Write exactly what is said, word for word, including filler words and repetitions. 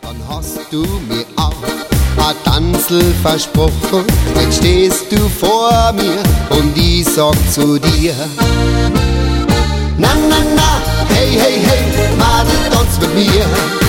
Dann hast du mir auch ein Tanzl versprochen. Jetzt stehst du vor mir und ich sag zu dir: Na, na, na, hey, hey, hey, Madel, tanz mit mir.